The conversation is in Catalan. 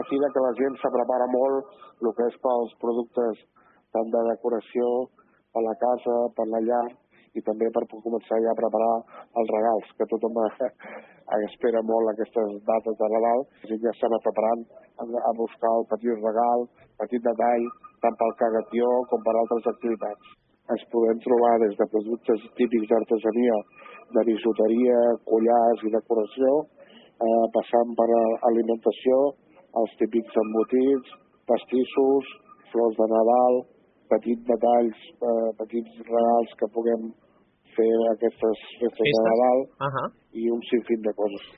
fira que la gent se prepara molt el que és pels productes tant de decoració, per la casa, per la llar, i també per començar ja a preparar els regals, que tothom espera molt aquestes dates de Nadal. La gent ja s'ha preparant a buscar el petit regal, petit detall, tant pel cagatió com per altres activitats. Ens podem trobar des de productes típics d'artesania, de bisuteria, collars i decoració, passant per alimentació, els típics embotits, pastissos, flors de Nadal, petits detalls, petits regals que puguem fer aquestes festes de Nadal i un sinfín de coses.